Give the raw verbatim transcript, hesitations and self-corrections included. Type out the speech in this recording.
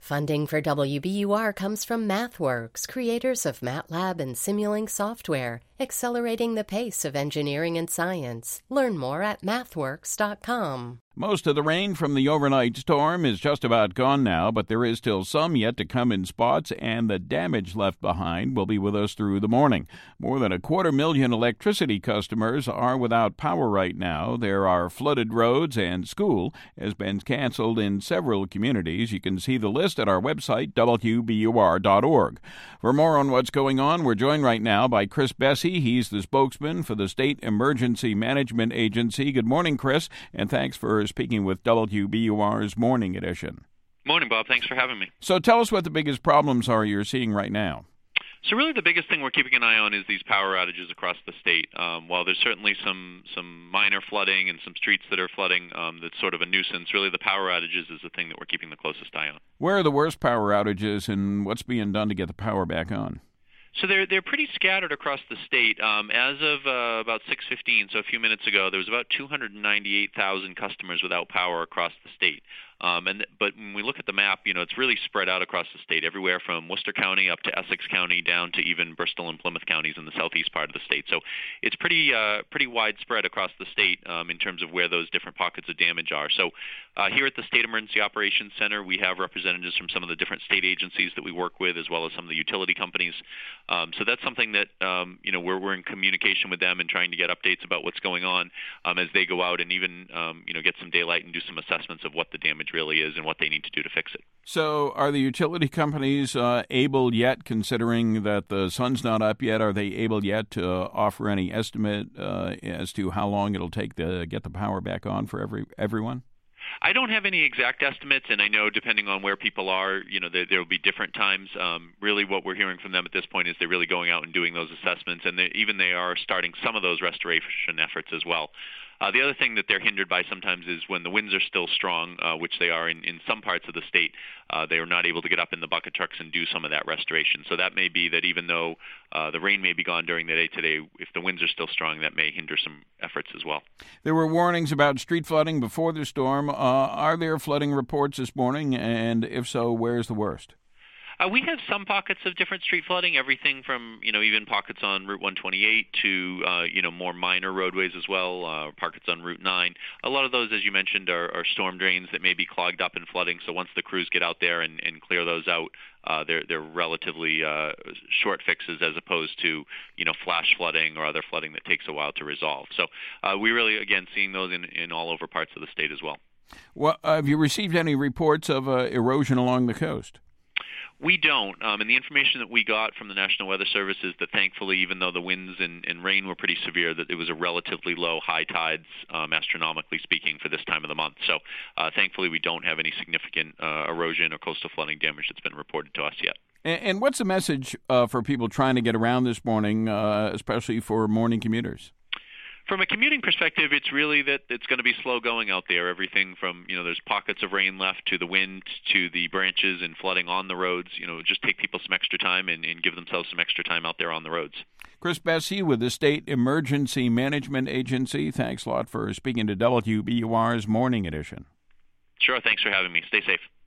Funding for W B U R comes from MathWorks, creators of MATLAB and Simulink software, accelerating the pace of engineering and science. Learn more at mathworks dot com. Most of the rain from the overnight storm is just about gone now, but there is still some yet to come in spots, and the damage left behind will be with us through the morning. More than a quarter million electricity customers are without power right now. There are flooded roads, and school has been canceled in several communities. You can see the list at our website, W B U R dot org. For more on what's going on, we're joined right now by Chris Besse. He's the spokesman for the State Emergency Management Agency. Good morning, Chris, and thanks for speaking with W B U R's Morning Edition. Morning, Bob. Thanks for having me. So tell us what the biggest problems are you're seeing right now. So really the biggest thing we're keeping an eye on is these power outages across the state. Um, while there's certainly some, some minor flooding and some streets that are flooding um, that's sort of a nuisance, really the power outages is the thing that we're keeping the closest eye on. Where are the worst power outages, and what's being done to get the power back on? So they're they're pretty scattered across the state. Um, as of uh, about six fifteen, so a few minutes ago, there was about two hundred ninety-eight thousand customers without power across the state. Um, and but when we look at the map, you know, it's really spread out across the state, everywhere from Worcester County up to Essex County, down to even Bristol and Plymouth counties in the southeast part of the state. So it's pretty uh, pretty widespread across the state um, in terms of where those different pockets of damage are. So uh, here at the State Emergency Operations Center, we have representatives from some of the different state agencies that we work with, as well as some of the utility companies. Um, so that's something that um, you know we're we're in communication with them and trying to get updates about what's going on um, as they go out and even um, you know get some daylight and do some assessments of what the damage really is and what they need to do to fix it. So are the utility companies uh, able yet, considering that the sun's not up yet, are they able yet to offer any estimate uh, as to how long it'll take to get the power back on for every everyone? I don't have any exact estimates, and I know depending on where people are, you know, there, there will be different times. Um, really what we're hearing from them at this point is they're really going out and doing those assessments, and they, even they are starting some of those restoration efforts as well. Uh, the other thing that they're hindered by sometimes is when the winds are still strong, uh, which they are in, in some parts of the state, uh, they are not able to get up in the bucket trucks and do some of that restoration. So that may be that even though uh, the rain may be gone during the day today, if the winds are still strong, that may hinder some efforts as well. There were warnings about street flooding before the storm. Uh, are there flooding reports this morning? And if so, where's the worst? Uh, we have some pockets of different street flooding, everything from, you know, even pockets on Route one twenty-eight to, uh, you know, more minor roadways as well, uh, pockets on Route nine. A lot of those, as you mentioned, are, are storm drains that may be clogged up and flooding. So once the crews get out there and, and clear those out, uh, they're, they're relatively uh, short fixes as opposed to, you know, flash flooding or other flooding that takes a while to resolve. So uh, we really, again, seeing those in, in all over parts of the state as well. Well, uh, have you received any reports of uh, erosion along the coast? We don't, um, and the information that we got from the National Weather Service is that thankfully, even though the winds and, and rain were pretty severe, that it was a relatively low high tides, um, astronomically speaking, for this time of the month. So uh, thankfully, we don't have any significant uh, erosion or coastal flooding damage that's been reported to us yet. And, and what's the message uh, for people trying to get around this morning, uh, especially for morning commuters? From a commuting perspective, it's really that it's going to be slow going out there. Everything from, you know, there's pockets of rain left to the wind to the branches and flooding on the roads. You know, just take people some extra time and, and give themselves some extra time out there on the roads. Chris Besse with the State Emergency Management Agency. Thanks a lot for speaking to W B U R's Morning Edition. Sure. Thanks for having me. Stay safe.